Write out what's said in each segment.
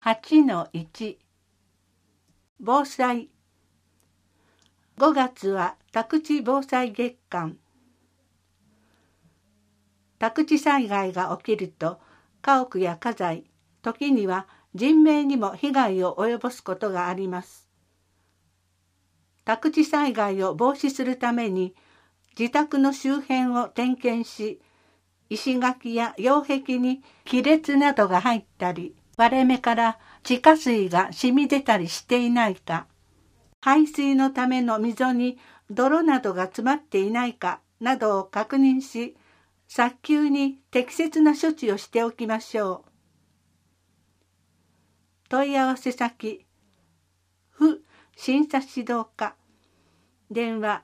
8-1 防災。5月は宅地防災月間。宅地災害が起きると家屋や家財、時には人命にも被害を及ぼすことがあります。宅地災害を防止するために自宅の周辺を点検し、石垣や擁壁に亀裂などが入ったり、割れ目から地下水が染み出たりしていないか、排水のための溝に泥などが詰まっていないかなどを確認し、早急に適切な処置をしておきましょう。問い合わせ先、府審査指導課、電話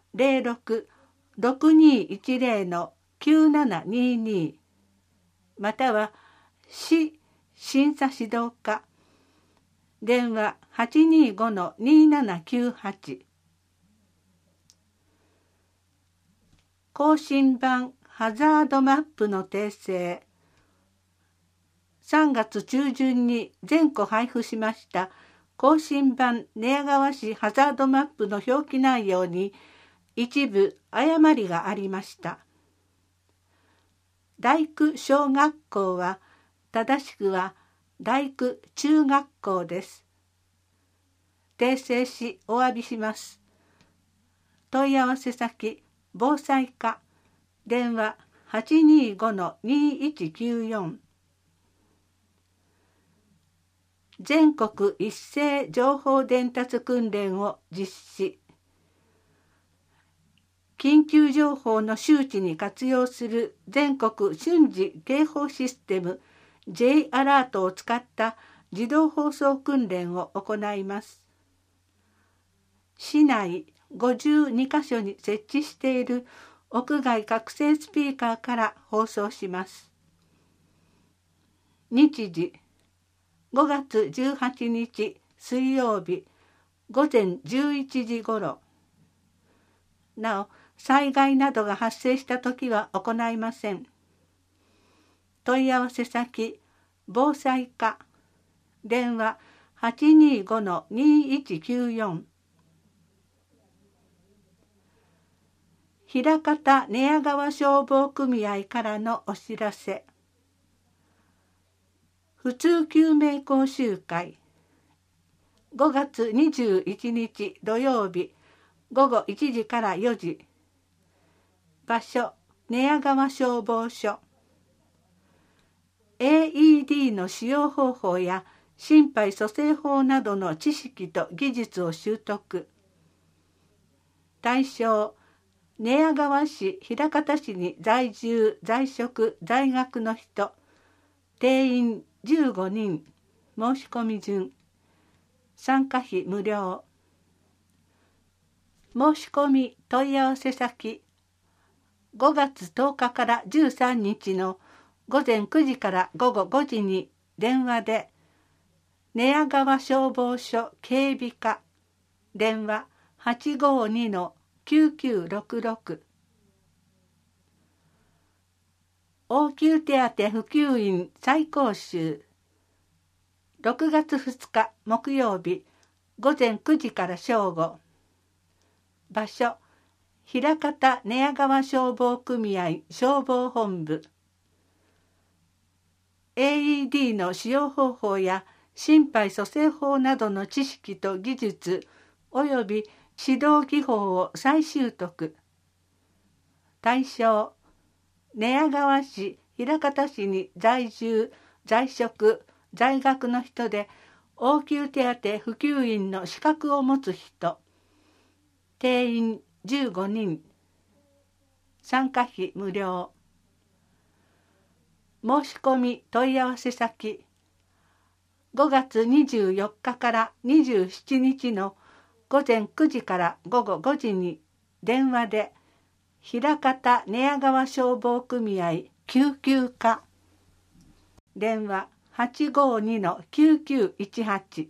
06-6210-9722または市審査指導課、電話825-2798。更新版ハザードマップの訂正。3月中旬に全戸配布しました更新版寝屋川市ハザードマップの表記内容に一部誤りがありました。大工小学校は正しくは大工中学校です。訂正しお詫びします。問い合わせ先、防災課、電話825-2194。全国一斉情報伝達訓練を実施。緊急情報の周知に活用する全国瞬時警報システム J アラートを使った自動放送訓練を行います。市内52カ所に設置している屋外拡声スピーカーから放送します。日時5月18日水曜日午前11時ごろ。なお、災害などが発生したときは行いません。問い合わせ先、防災課、電話825-2194。枚方寝屋川消防組合からのお知らせ。普通救命講習会。5月21日土曜日午後1時から4時。場所、寝屋川消防署。AED の使用方法や心肺蘇生法などの知識と技術を習得。対象、寝屋川市枚方市に在住在職在学の人。定員15人。申し込み順。参加費無料。申し込み問い合わせ先、5月10日から13日の午前9時から午後5時に電話で、寝屋川消防署警備課、電話852-9966。応急手当普及員再講習。6月2日木曜日午前9時から正午。場所、枚方寝屋川消防組合消防本部。AED の使用方法や心肺蘇生法などの知識と技術及び指導技法を再習得。対象、寝屋川市枚方市に在住在職在学の人で応急手当普及員の資格を持つ人。定員15人。参加費無料。申し込み問い合わせ先、5月24日から27日の午前9時から午後5時に電話で、枚方寝屋川消防組合救急課、電話852-9918。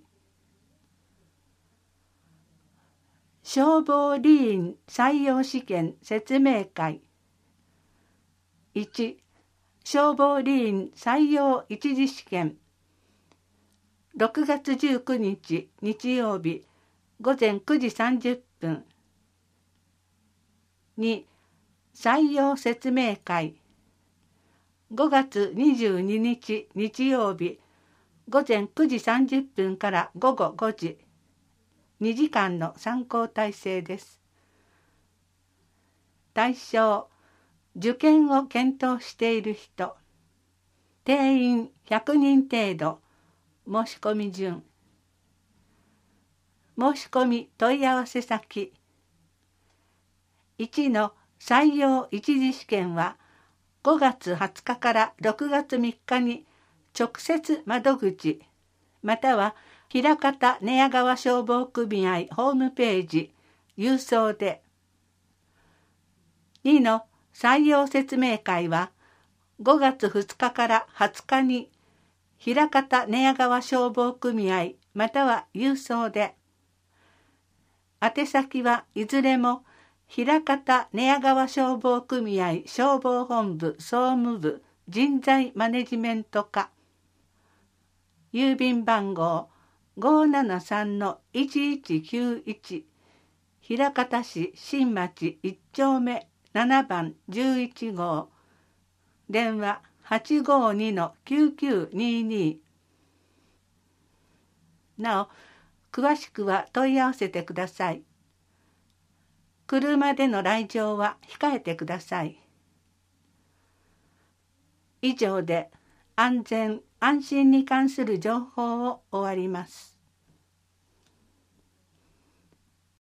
消防理員採用試験説明会。1、消防理員採用一次試験。 6月19日日曜日午前9時30分。2、採用説明会。5月22日日曜日午前9時30分から午後5時。2時間の参考体制です。対象、受験を検討している人。定員100人程度。申し込み順。申し込み問い合わせ先。1の採用一次試験は5月20日から6月3日に直接窓口または枚方寝屋川消防組合ホームページ郵送で。2の採用説明会は5月2日から20日に枚方寝屋川消防組合または郵送で。宛先はいずれも枚方寝屋川消防組合消防本部総務部人材マネジメント課。郵便番号 573-1191 枚方市新町1丁目7番11号。電話 852-9922。なお、詳しくは問い合わせてください。車での来場は控えてください。以上で安全・安心に関する情報を終わります。